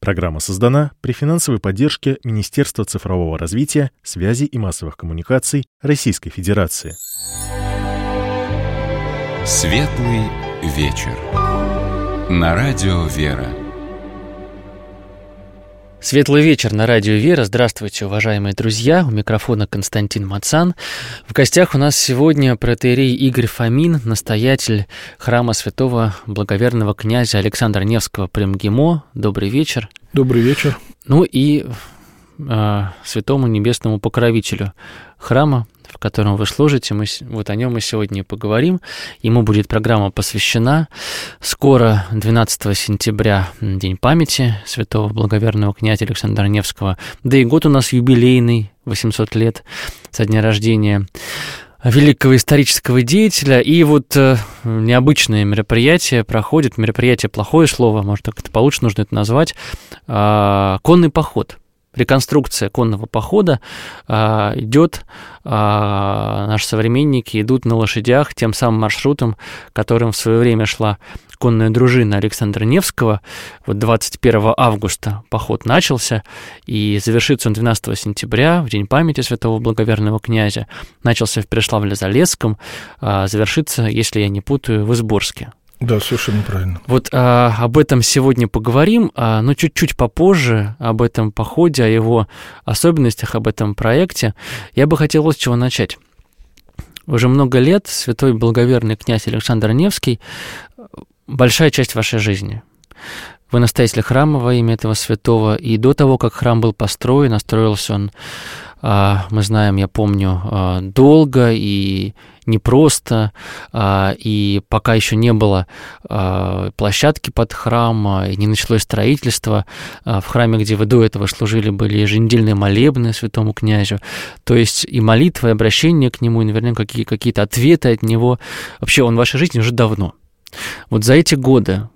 Программа создана при финансовой поддержке Министерства цифрового развития, связи и массовых коммуникаций Российской Федерации. Светлый вечер. На радио «Вера». Светлый вечер на радио «Вера». Здравствуйте, уважаемые друзья. У микрофона Константин Мацан. В гостях у нас сегодня протоиерей Игорь Фомин, настоятель храма святого благоверного князя Александра Невского при МГИМО. Добрый вечер. Добрый вечер. Ну и святому небесному покровителю храма, в котором вы служите. Вот о нем мы сегодня и поговорим. Ему будет программа посвящена. Скоро, 12 сентября, День памяти святого благоверного князя Александра Невского. Да и год у нас юбилейный, 800 лет со дня рождения великого исторического деятеля. И вот необычное мероприятие проходит. Мероприятие — плохое слово, может, как-то получше нужно это назвать. Конный поход. Реконструкция конного похода идет, наши современники идут на лошадях тем самым маршрутом, которым в свое время шла конная дружина Александра Невского. Вот 21 августа поход начался, и завершится он 12 сентября, в День памяти святого благоверного князя. Начался в Переславле-Залесском, завершится, если я не путаю, в Изборске. Да, совершенно правильно. Вот об этом сегодня поговорим, но чуть-чуть попозже об этом походе, о его особенностях, об этом проекте. Я бы хотел вот с чего начать. Уже много лет святой благоверный князь Александр Невский – большая часть вашей жизни. Вы настоятель храма во имя этого святого, и до того, как храм был построен, строился он, мы знаем, я помню, долго и непросто, и пока еще не было площадки под храм, и не началось строительство. В храме, где вы до этого служили, были еженедельные молебны святому князю, то есть и молитва, и обращение к нему, и, наверное, какие-то ответы от него. Вообще он в вашей жизни уже давно. Вот за эти годы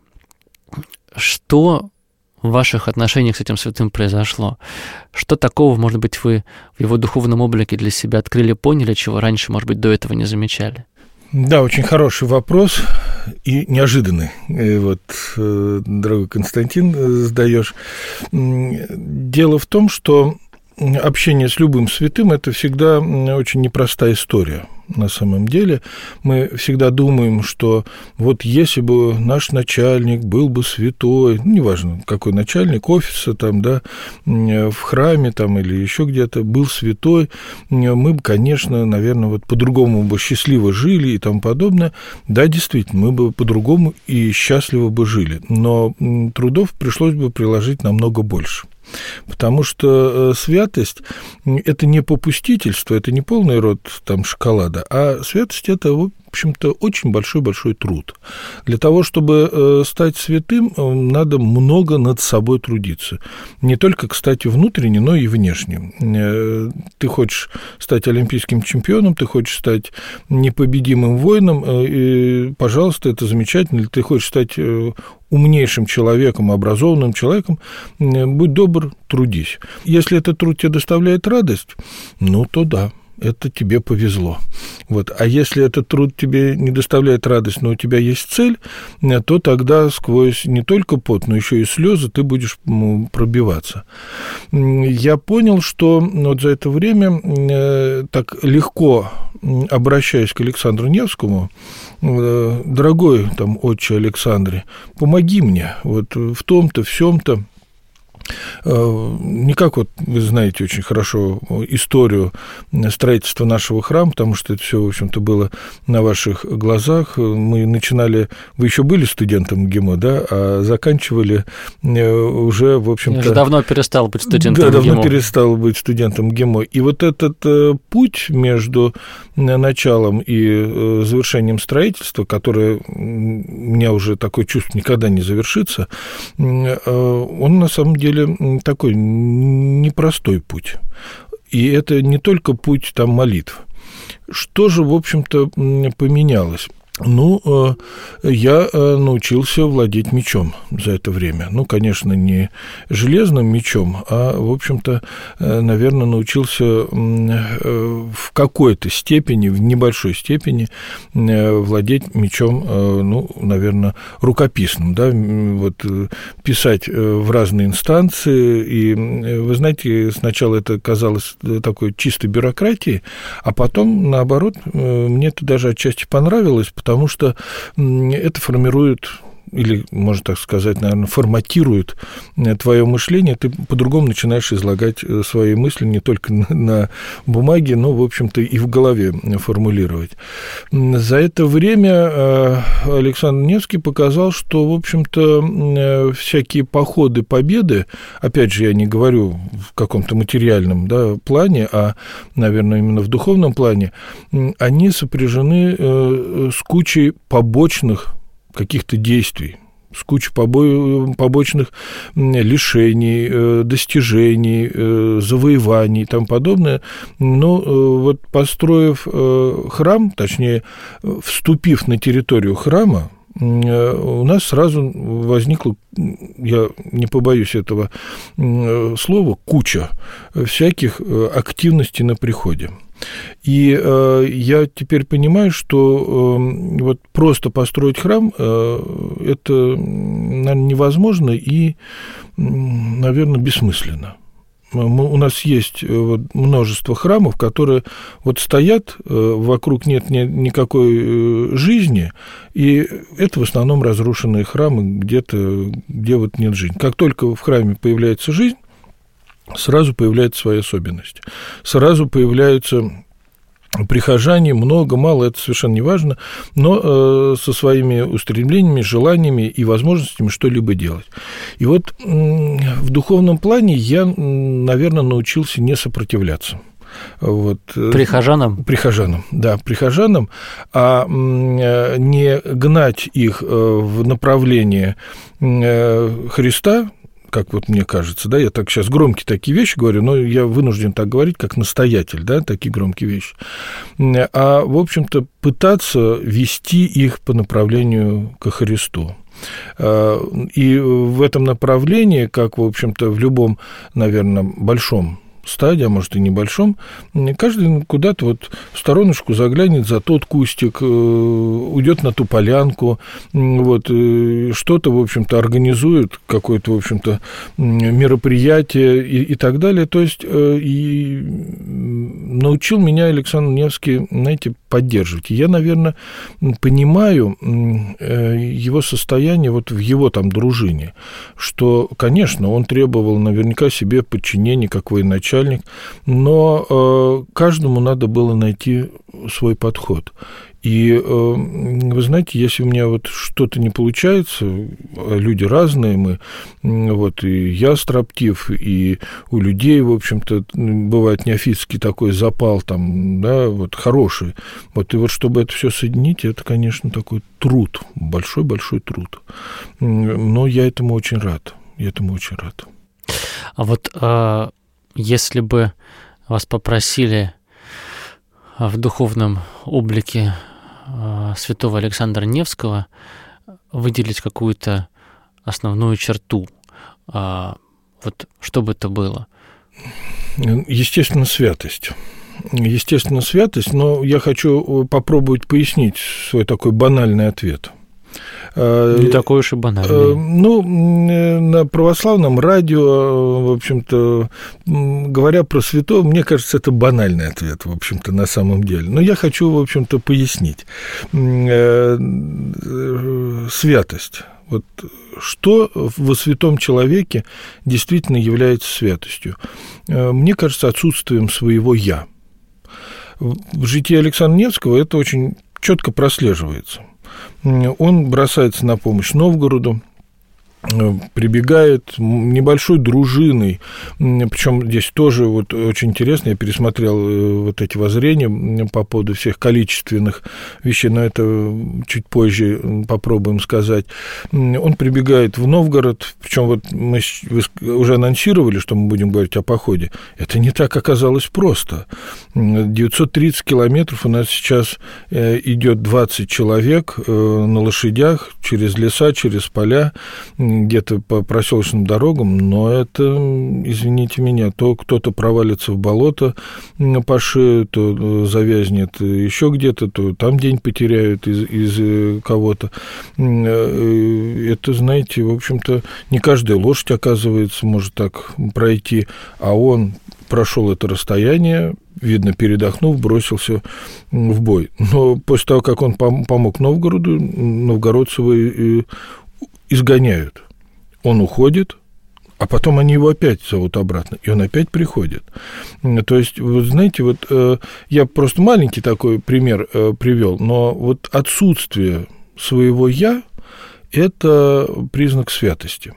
что в ваших отношениях с этим святым произошло? Что такого, может быть, вы в его духовном облике для себя открыли, поняли, чего раньше, может быть, до этого не замечали? Да, очень хороший вопрос и неожиданный. Вот, дорогой Константин, задаешь. Дело в том, что общение с любым святым – это всегда очень непростая история. На самом деле мы всегда думаем, что вот если бы наш начальник был бы святой, неважно, какой начальник офиса там, да, в храме там или еще где-то был святой, мы бы, конечно, наверное, вот по-другому бы счастливо жили и тому подобное. Да, действительно, мы бы по-другому и счастливо бы жили, но трудов пришлось бы приложить намного больше. Потому что святость – это не попустительство, это не полный рот там шоколада, а святость – это, в общем-то, очень большой-большой труд. Для того, чтобы стать святым, надо много над собой трудиться. Не только, кстати, внутренне, но и внешне. Ты хочешь стать олимпийским чемпионом, ты хочешь стать непобедимым воином, и, пожалуйста, это замечательно. Или ты хочешь стать умнейшим человеком, образованным человеком, будь добр, трудись. Если этот труд тебе доставляет радость, ну, то да, это тебе повезло. Вот. А если этот труд тебе не доставляет радость, но у тебя есть цель, то тогда сквозь не только пот, но еще и слезы ты будешь пробиваться. Я понял, что вот за это время так легко обращаясь к Александру Невскому: дорогой там отче Александре, помоги мне вот в том-то, в сём-то. Не как вот вы знаете очень хорошо историю строительства нашего храма, потому что это все, в общем-то, было на ваших глазах. Мы начинали, вы еще были студентом МГИМО, да, а заканчивали уже, в общем-то... Я уже давно перестал быть студентом МГИМО. Да, давно перестал быть студентом МГИМО. И вот этот путь между началом и завершением строительства, которое у меня уже такое чувство никогда не завершится, он на самом деле такой непростой путь. И это не только путь там молитв. Что же, в общем-то, поменялось? Ну, я научился владеть мечом за это время. Ну, конечно, не железным мечом, а, в общем-то, наверное, научился в какой-то степени, в небольшой степени владеть мечом, ну, наверное, рукописным, да, вот писать в разные инстанции. И, вы знаете, сначала это казалось такой чистой бюрократией, а потом, наоборот, мне это даже отчасти понравилось, потому что это формирует, или, можно так сказать, наверное, форматирует твое мышление, ты по-другому начинаешь излагать свои мысли не только на бумаге, но, в общем-то, и в голове формулировать. За это время Александр Невский показал, что, в общем-то, всякие походы, победы, опять же, я не говорю в каком-то материальном, да, плане, а, наверное, именно в духовном плане, они сопряжены с кучей побочных каких-то действий, с кучей побочных лишений, достижений, завоеваний и тому подобное. Но вот построив храм, точнее, вступив на территорию храма, у нас сразу возникла, я не побоюсь этого слова, куча всяких активностей на приходе. И я теперь понимаю, что вот просто построить храм это, наверное, невозможно и, наверное, бессмысленно. У нас есть вот множество храмов, которые вот стоят, вокруг нет никакой жизни, и это в основном разрушенные храмы где-то, где вот нет жизни. Как только в храме появляется жизнь, сразу появляется своя особенность, сразу появляются прихожане, много, мало, это совершенно не важно, но со своими устремлениями, желаниями и возможностями что-либо делать. И вот в духовном плане я, наверное, научился не сопротивляться. Вот. Прихожанам? Прихожанам, да, прихожанам, а не гнать их в направлении Христа, как вот мне кажется, да, я так сейчас громкие такие вещи говорю, но я вынужден так говорить, как настоятель, да, такие громкие вещи, а, в общем-то, пытаться вести их по направлению ко Христу. И в этом направлении, как, в общем-то, в любом, наверное, большом стадии, а может и небольшом, каждый куда-то вот в стороночку заглянет за тот кустик, уйдет на ту полянку, вот, что-то, в общем-то, организует, какое-то, в общем-то, мероприятие и так далее. То есть и научил меня Александр Невский, знаете, поддерживать. И я, наверное, понимаю его состояние вот в его там дружине, что, конечно, он требовал наверняка себе подчинения, как военачальник, но каждому надо было найти свой подход. И вы знаете, если у меня вот что-то не получается, люди разные, мы, вот, и я строптив, и у людей, в общем-то, бывает неофитский такой запал, там, да, вот, хороший. Вот, и вот, чтобы это все соединить, это, конечно, такой труд, большой-большой труд. Но я этому очень рад, А вот если бы вас попросили в духовном облике святого Александра Невского выделить какую-то основную черту, вот что бы это было? Естественно, святость. Но я хочу попробовать пояснить свой такой банальный ответ. Не такой уж и банальный. Ну, на православном радио, в общем-то, говоря про святого, мне кажется, это банальный ответ, в общем-то, на самом деле. Но я хочу, в общем-то, пояснить. Святость. Вот что во святом человеке действительно является святостью? Мне кажется, отсутствием своего «я». В житии Александра Невского это очень четко прослеживается. Он бросается на помощь Новгороду, прибегает небольшой дружиной, причем здесь тоже вот очень интересно, я пересмотрел вот эти воззрения по поводу всех количественных вещей, но это чуть позже попробуем сказать. Он прибегает в Новгород, причем вот мы уже анонсировали, что мы будем говорить о походе. Это не так оказалось просто. 930 километров у нас сейчас идет 20 человек на лошадях через леса, через поля, где-то по проселочным дорогам, но это, извините меня, то кто-то провалится в болото по шею, то завязнет еще где-то, то там день потеряют из кого-то. Это, знаете, в общем-то, не каждая лошадь, оказывается, может так пройти, а он прошел это расстояние, видно, передохнув, бросился в бой. Но после того, как он помог Новгороду, новгородцы его изгоняют. Он уходит, а потом они его опять зовут обратно, и он опять приходит. То есть, вы знаете, вот я просто маленький такой пример привел, но вот отсутствие своего «я» – это признак святости.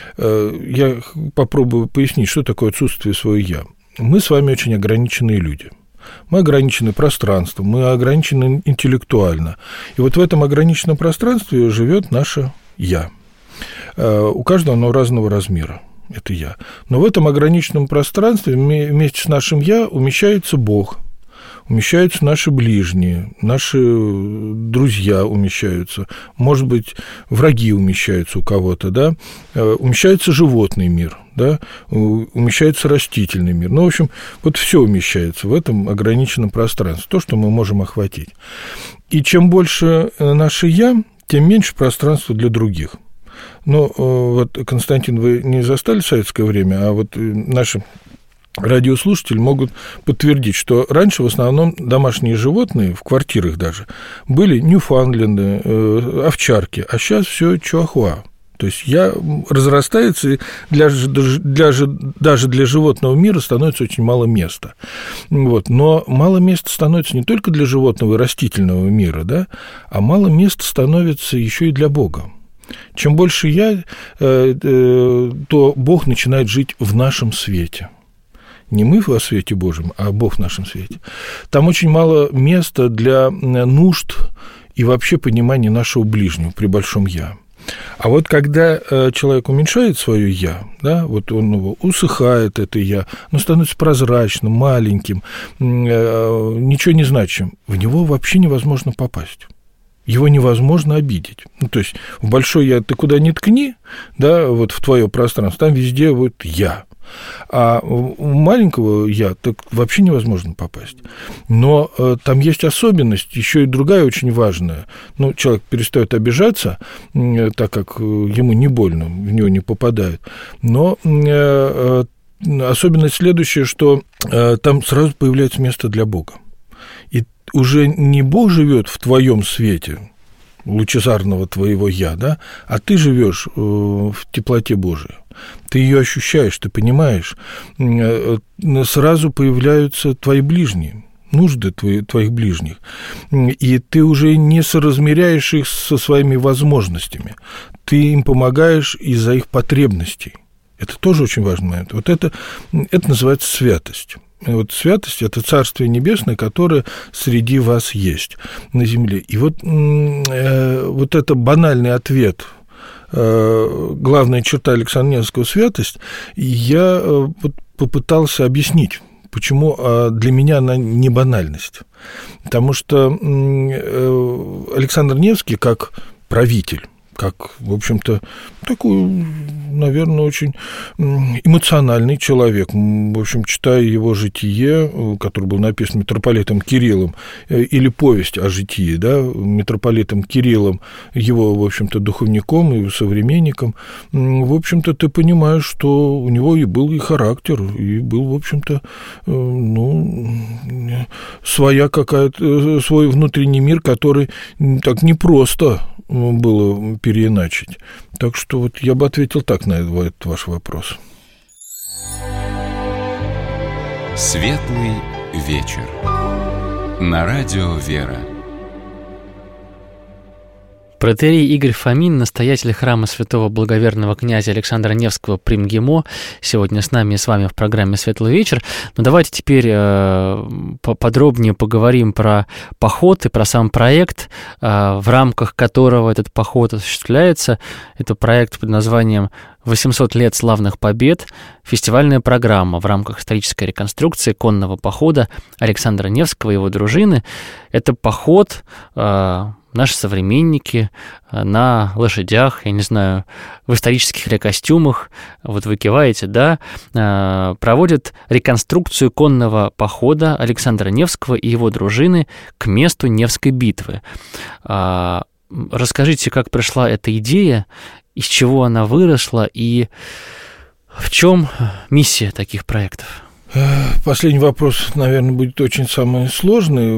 Я попробую пояснить, что такое отсутствие своего «я». Мы с вами очень ограниченные люди. Мы ограничены пространством, мы ограничены интеллектуально. И вот в этом ограниченном пространстве живет наше «я». У каждого оно разного размера, это «я». Но в этом ограниченном пространстве вместе с нашим «я» умещается Бог, умещаются наши ближние, наши друзья умещаются, может быть, враги умещаются у кого-то, да, умещается животный мир, да, умещается растительный мир. Ну, в общем, вот все умещается в этом ограниченном пространстве, то, что мы можем охватить. И чем больше наше «я», тем меньше пространства для других. Ну, вот, Константин, вы не застали советское время, а вот наши радиослушатели могут подтвердить, что раньше в основном домашние животные, в квартирах даже, были ньюфаундленды, овчарки, а сейчас все чихуахуа. То есть «я» разрастается, и даже для животного мира становится очень мало места. Вот. Но мало места становится не только для животного и растительного мира, да, а мало места становится еще и для Бога. Чем больше «я», то Бог начинает жить в нашем свете. Не мы во свете Божьем, а Бог в нашем свете. Там очень мало места для нужд и вообще понимания нашего ближнего при большом «я». А вот когда человек уменьшает свое «я», да, вот он его усыхает, это «я», оно становится прозрачным, маленьким, ничего не значимым, в него вообще невозможно попасть. Его невозможно обидеть. Ну, то есть в большой «я» ты куда ни ткни, да, вот в твое пространство, там везде вот «я». А у маленького «я» так вообще невозможно попасть. Но там есть особенность, еще и другая очень важная. Ну, человек перестает обижаться, так как ему не больно, в него не попадают. Но особенность следующая, что там сразу появляется место для Бога. И уже не Бог живет в твоем свете, лучезарного твоего «я», да, а ты живешь в теплоте Божией. Ты ее ощущаешь, ты понимаешь, сразу появляются твои ближние, нужды твоих ближних, и ты уже не соразмеряешь их со своими возможностями, ты им помогаешь из-за их потребностей. Это тоже очень важный момент. Вот это называется святость. Вот святость – это Царствие Небесное, которое среди вас есть на земле. И вот это банальный ответ, главная черта Александра Невского – святость, я попытался объяснить, почему для меня она не банальность. Потому что Александр Невский, как правитель, как, в общем-то, такой, наверное, очень эмоциональный человек. В общем, читая его житие, которое было написано митрополитом Кириллом, или повесть о житии, да, митрополитом Кириллом, его, в общем-то, духовником и современником, в общем-то, ты понимаешь, что у него и был и характер, и был, в общем-то, своя какая-то, свой внутренний мир, который так непросто было переиначить. Так что вот я бы ответил так на этот ваш вопрос. Светлый вечер. На радио «Вера». Протоиерей Игорь Фомин, настоятель храма святого благоверного князя Александра Невского при МГИМО, сегодня с нами и с вами в программе «Светлый вечер». Но давайте теперь подробнее поговорим про поход и про сам проект, в рамках которого этот поход осуществляется. Это проект под названием «800 лет славных побед», фестивальная программа в рамках исторической реконструкции конного похода Александра Невского и его дружины. Это поход... Наши современники на лошадях, я не знаю, в исторических ли костюмах, вот вы киваете, да, проводят реконструкцию конного похода Александра Невского и его дружины к месту Невской битвы. Расскажите, как пришла эта идея, из чего она выросла и в чем миссия таких проектов? Последний вопрос, наверное, будет очень самый сложный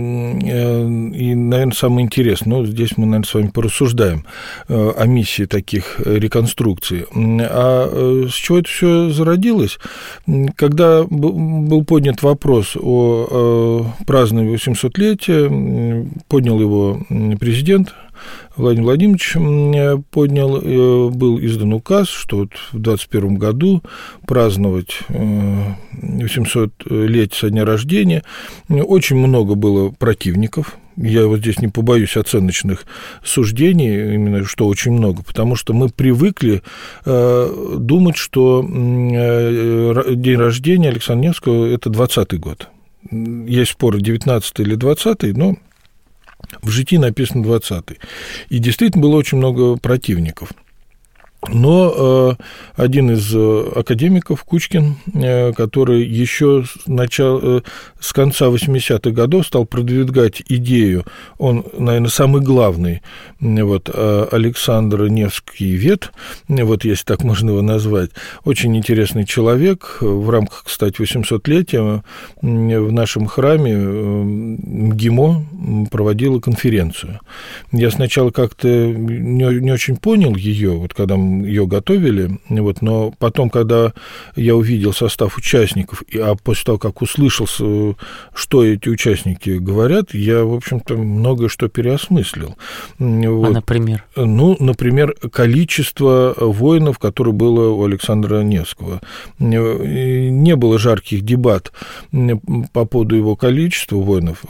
и, наверное, самый интересный. Но здесь мы, наверное, с вами порассуждаем о миссии таких реконструкций. А с чего это все зародилось? Когда был поднят вопрос о праздновании 800-летия, поднял его президент Владимир Владимирович, был издан указ, что вот в 2021 году праздновать 800-летие со дня рождения. Очень много было противников. Я вот здесь не побоюсь оценочных суждений, именно что очень много, потому что мы привыкли думать, что день рождения Александра Невского – это 20-й год. Есть споры, 19-й или 20-й, но в житии написано 20-й. И действительно было очень много противников. Но один из академиков, Кучкин, который еще с конца 80-х годов стал продвигать идею, он, наверное, самый главный, вот, Александр Невский вет, вот, если так можно его назвать, очень интересный человек. В рамках, кстати, 800-летия в нашем храме МГИМО проводила конференцию. Я сначала как-то не очень понял ее, вот когда ее готовили, вот, но потом, когда я увидел состав участников, а после того, как услышал, что эти участники говорят, я, в общем-то, многое что переосмыслил. Вот. А, например? Ну, например, количество воинов, которое было у Александра Невского. Не было жарких дебат по поводу его количества воинов.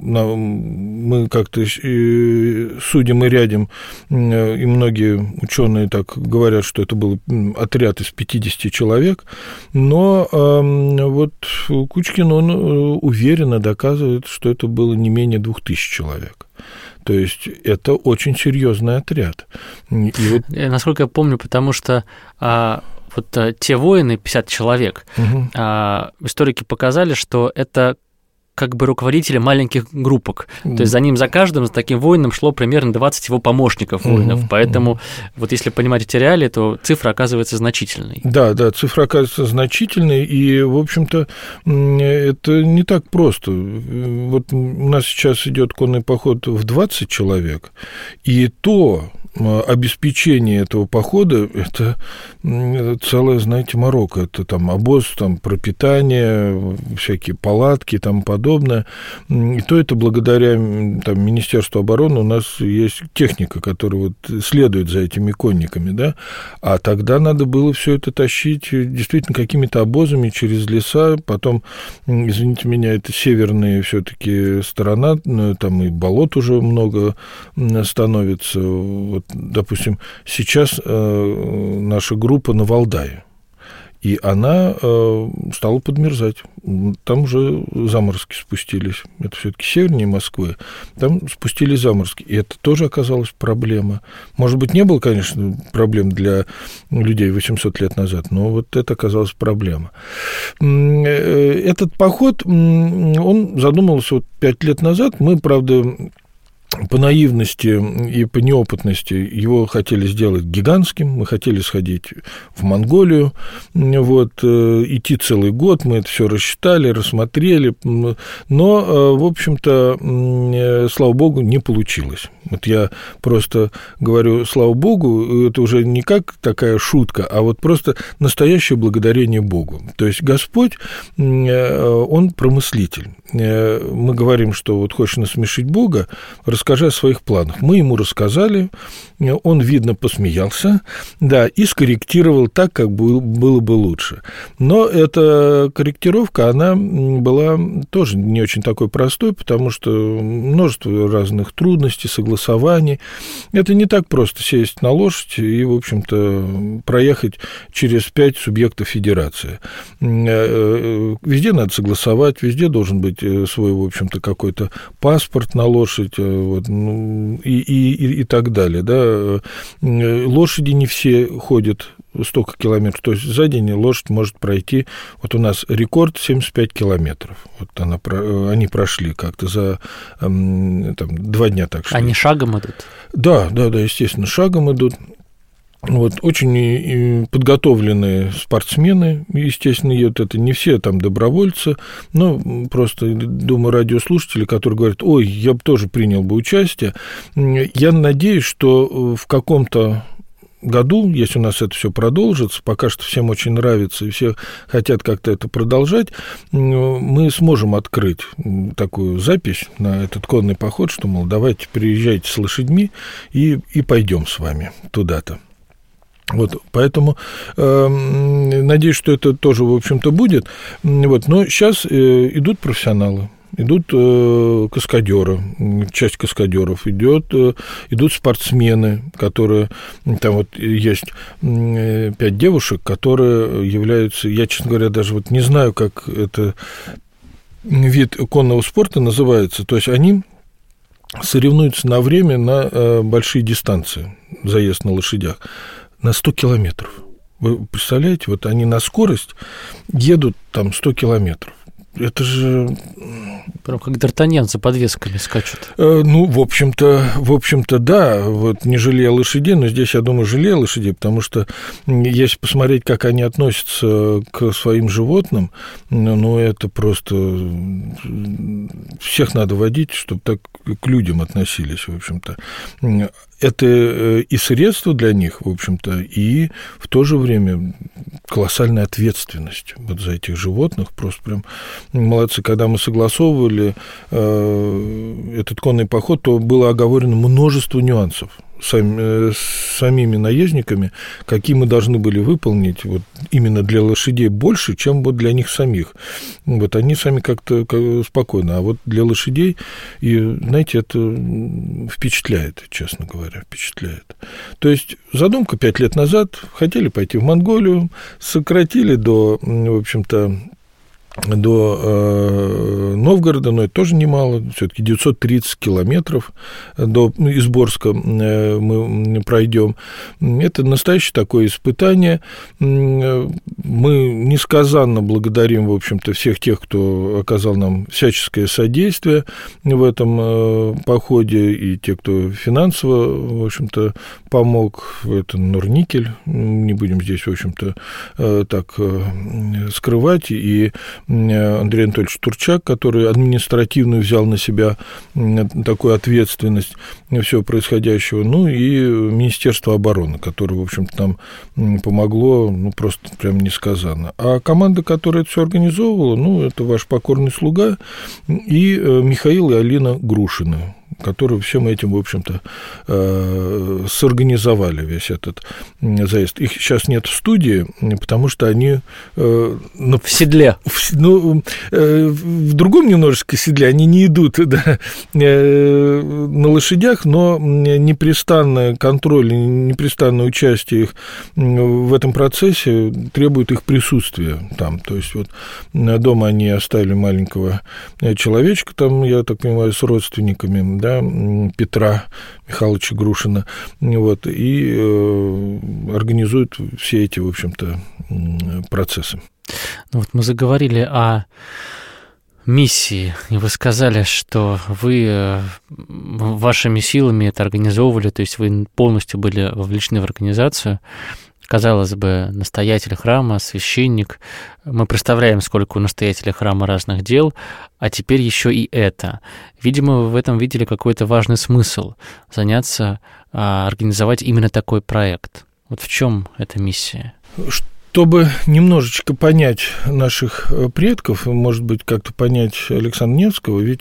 Мы как-то судим и рядим, и многие ученые так говорят, что это был отряд из 50 человек, но вот Кучкин, он уверенно доказывает, что это было не менее 2000 человек. То есть это очень серьезный отряд. И вот... Насколько я помню, потому что вот те воины, 50 человек, историки показали, что это как бы руководители маленьких группок. То есть за каждым, за таким воином шло примерно 20 его помощников воинов. Поэтому вот если понимать эти реалии, то цифра оказывается значительной. Да, цифра оказывается значительной, и, в общем-то, это не так просто. Вот у нас сейчас идет конный поход в 20 человек, и то обеспечение этого похода – это целое, знаете, Марокко. Это там обоз, там пропитание, всякие палатки и тому подобное. И то это благодаря там, Министерству обороны у нас есть техника, которая вот следует за этими конниками, да. А тогда надо было все это тащить действительно какими-то обозами через леса. Потом, извините меня, это северная все-таки сторона, там и болот уже много становится. Вот, допустим, сейчас наша группа на Валдае, и она стала подмерзать. Там уже заморозки спустились. Это все-таки севернее Москвы. Там спустились заморозки. И это тоже оказалась проблема. Может быть, не было, конечно, проблем для людей 800 лет назад, но вот это оказалась проблема. Этот поход, он задумывался вот 5 лет назад. Мы, правда, по наивности и по неопытности его хотели сделать гигантским, мы хотели сходить в Монголию, вот, идти целый год, мы это все рассчитали, рассмотрели, но, в общем-то, слава богу, не получилось. Вот я просто говорю, слава богу, это уже не как такая шутка, а вот просто настоящее благодарение Богу. То есть Господь, Он промыслитель. Мы говорим, что вот хочешь насмешить Бога, расскажи о своих планах. Мы ему рассказали, он, видно, посмеялся, да, и скорректировал так, как было бы лучше. Но эта корректировка, она была тоже не очень такой простой, потому что множество разных трудностей, согласований. Это не так просто сесть на лошадь и, в общем-то, проехать через 5 субъектов федерации. Везде надо согласовать, везде должен быть свой, в общем-то, какой-то паспорт на лошадь, вот, и так далее. Да. Лошади не все ходят столько километров. То есть за день лошадь может пройти, вот у нас рекорд 75 километров. Вот они прошли как-то за 2 дня так шли. Они шагом идут? Да, естественно, шагом идут. Вот, очень подготовленные спортсмены, естественно, едут. Это не все там добровольцы, но просто, думаю, радиослушатели, которые говорят: ой, я бы тоже принял бы участие. Я надеюсь, что в каком-то году, если у нас это все продолжится, пока что всем очень нравится, и все хотят как-то это продолжать, мы сможем открыть такую запись на этот конный поход, что, мол, давайте приезжайте с лошадьми и пойдем с вами туда-то. Вот, поэтому надеюсь, что это тоже, в общем-то, будет. Вот, но сейчас идут профессионалы. Идут каскадеры, часть каскадеров, идут спортсмены, которые, там вот есть 5 девушек, которые являются, я, честно говоря, даже вот не знаю, как это вид конного спорта называется, то есть они соревнуются на время на большие дистанции, заезд на лошадях, на 100 километров. Вы представляете, вот они на скорость едут там 100 километров. Это же... Прям как Д'Артаньян за подвесками скачут. Ну, в общем-то, да, вот не жалея лошадей, но здесь, я думаю, жалея лошадей, потому что если посмотреть, как они относятся к своим животным, ну, это просто... Всех надо водить, чтобы так к людям относились, в общем-то. Это и средство для них, в общем-то, и в то же время колоссальная ответственность вот за этих животных. Просто прям молодцы. Когда мы согласовывали этот конный поход, то было оговорено множество нюансов с самими наездниками, какие мы должны были выполнить вот именно для лошадей больше, чем вот для них самих. Вот они сами как-то спокойно, а вот для лошадей, и, знаете, это впечатляет, честно говоря, впечатляет. То есть задумка 5 лет назад, хотели пойти в Монголию, сократили до, в общем-то, до Новгорода, но это тоже немало, все-таки 930 километров из Борска мы пройдем. Это настоящее такое испытание. Мы несказанно благодарим, в общем-то, всех тех, кто оказал нам всяческое содействие в этом походе, и те, кто финансово, в общем-то, помог. Это Норникель, не будем здесь, в общем-то, так скрывать, и Андрей Анатольевич Турчак, который административно взял на себя такую ответственность всего происходящего, ну и Министерство обороны, которое, в общем-то, нам помогло, ну, просто прям несказанно. А команда, которая это все организовывала, ну, это ваш покорный слуга и Михаил и Алина Грушины, которые всем этим, в общем-то, сорганизовали весь этот заезд. Их сейчас нет в студии, потому что они... В седле. В другом немножечко седле. Они не идут, да, на лошадях, но непрестанный контроль, непрестанное участие их в этом процессе требует их присутствия там. То есть вот дома они оставили маленького человечка, там, я так понимаю, с родственниками, да, Петра Михайловича Грушина, вот, и организуют все эти, в общем-то, процессы. Ну вот мы заговорили о миссии, и вы сказали, что вы вашими силами это организовывали, то есть вы полностью были вовлечены в организацию. Казалось бы, настоятель храма, священник, мы представляем, сколько у настоятеля храма разных дел, а теперь еще и это. Видимо, вы в этом видели какой-то важный смысл – организовать именно такой проект. Вот в чем эта миссия? Чтобы немножечко понять наших предков, может быть, как-то понять Александра Невского, ведь,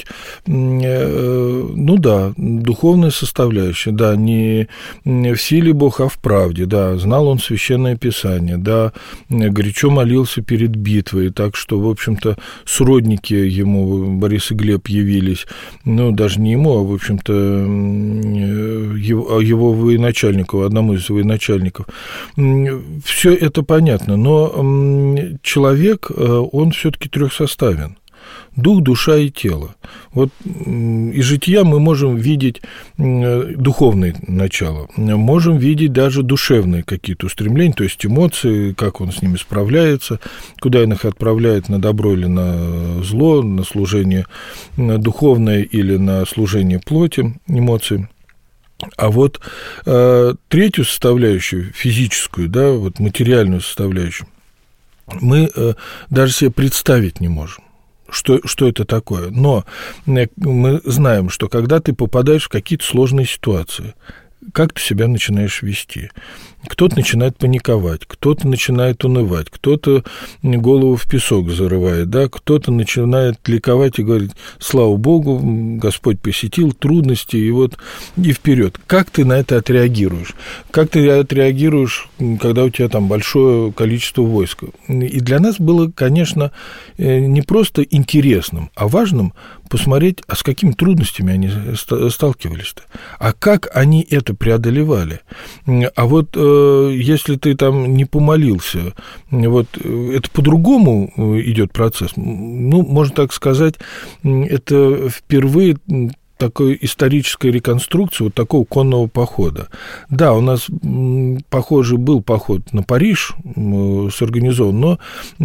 духовная составляющая, да, не в силе Бог, а в правде, да, знал он Священное Писание, да, горячо молился перед битвой, так что, в общем-то, сродники ему, Борис и Глеб, явились, даже не ему, а, в общем-то, его военачальнику, одному из военачальников. Все это понятно, но человек, он все-таки трехсоставен. Дух, душа и тело. Вот из жития мы можем видеть духовное начало, можем видеть даже душевные какие-то устремления, то есть эмоции, как он с ними справляется, куда он их отправляет, на добро или на зло, на служение духовное или на служение плоти, эмоции. А вот третью составляющую, физическую, да, вот материальную составляющую, мы даже себе представить не можем. Что это такое? Но мы знаем, что когда ты попадаешь в какие-то сложные ситуации, как ты себя начинаешь вести? Кто-то начинает паниковать, кто-то начинает унывать, кто-то голову в песок зарывает, да, кто-то начинает ликовать и говорить: слава Богу, Господь посетил, трудности, и вперед. Как ты на это отреагируешь? Как ты отреагируешь, когда у тебя там большое количество войск? И для нас было, конечно, не просто интересным, а важным посмотреть, а с какими трудностями они сталкивались-то, а как они это преодолевали. А вот если ты там не помолился, это по-другому идет процесс. Можно так сказать, это впервые такой исторической реконструкции вот такого конного похода. Да, у нас, похоже, был поход на Париж сорганизован, но,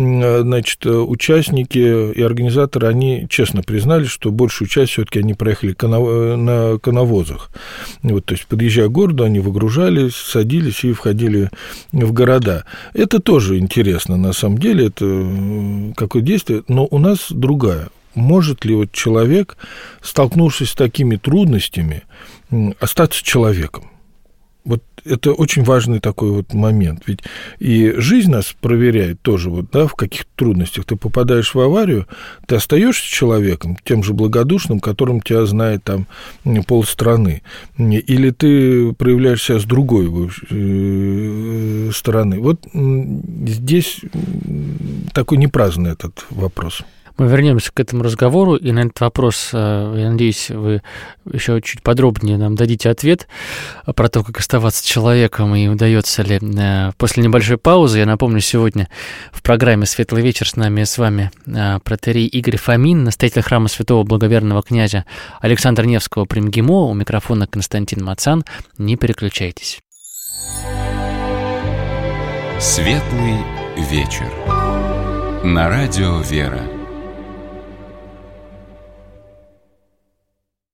участники и организаторы, они честно признались, что большую часть все-таки они проехали на коновозах. То есть, подъезжая к городу, они выгружались, садились и входили в города. Это тоже интересно, на самом деле, это какое действие, но у нас другая. Может ли человек, столкнувшись с такими трудностями, остаться человеком? Это очень важный такой момент. Ведь и жизнь нас проверяет тоже, в каких трудностях. Ты попадаешь в аварию, ты остаешься человеком, тем же благодушным, которым тебя знает там полстраны. Или ты проявляешь себя с другой стороны. Здесь такой непраздный этот вопрос. Мы вернемся к этому разговору, и на этот вопрос, я надеюсь, вы еще чуть подробнее нам дадите ответ про то, как оставаться человеком и удается ли. После небольшой паузы, я напомню, сегодня в программе «Светлый вечер» с вами протоиерей Игорь Фомин, настоятель храма святого благоверного князя Александра Невского при МГИМО, у микрофона Константин Мацан. Не переключайтесь. «Светлый вечер» на радио «Вера».